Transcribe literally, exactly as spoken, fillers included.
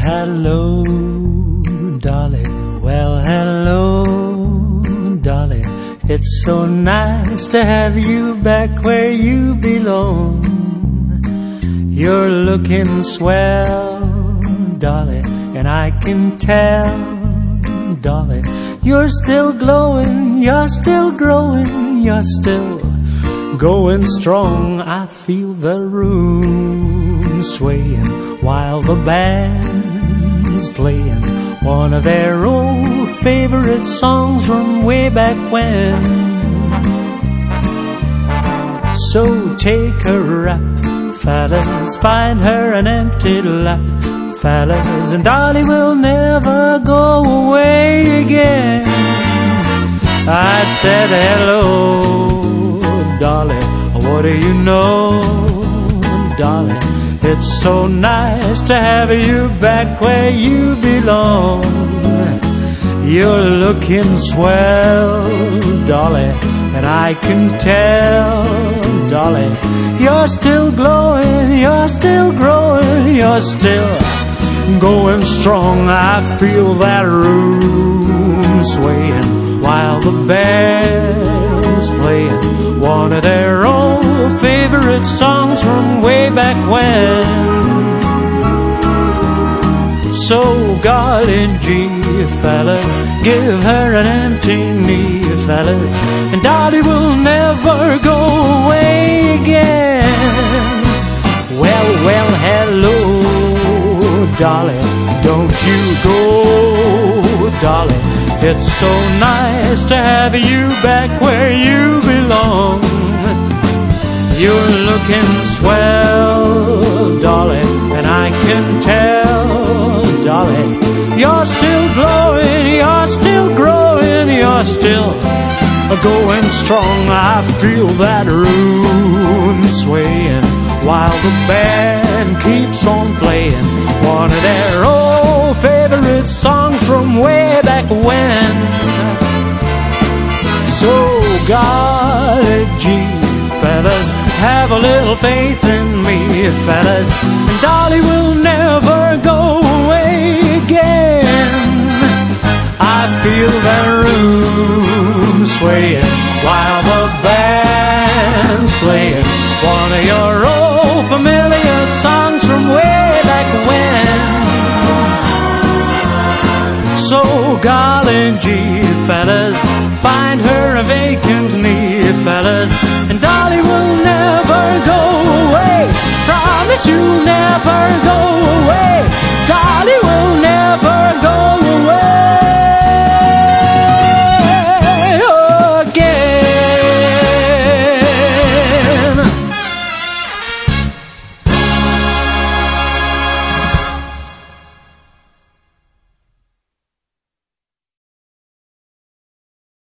hello, Dolly. Well, hello, Dolly. It's so nice to have you back where you belong. You're looking swell, Dolly, and I can tell, Dolly, you're still glowing, you're still growing, you're still going strong. I feel the room swaying while the band's playing one of their old favorite songs from way back when. So take a rap, fellas, find her an empty lap, fellas, and Dolly will never go away again. I said hello, Dolly, what do you know, Dolly? It's so nice to have you back where you belong. You're looking swell, Dolly, and I can tell, Dolly, you're still glowing, you're still growing, you're still going strong. I feel that room swaying while the band's playing one of their old favorite songs from way back when. So golly gee, fellas, give her an empty knee, fellas, and Dolly will never go away again. Well, well, hello, Dolly, don't you go, Dolly. It's so nice to have you back where you belong. You're looking swell, Dolly, and I can tell, Dolly, you're still glowing, you're still growing, you're still going strong. I feel that room swaying while the band keeps on playing one of their old favorite songs from way back when. So golly gee, fellas, have a little faith in me, fellas, and Dolly will never go away again. I feel that room swaying while the band's playing one of your old familiar songs from way back when. So golly gee, fellas, find her a vacant knee, fellas, and Dolly will never go away. Promise you'll never go away.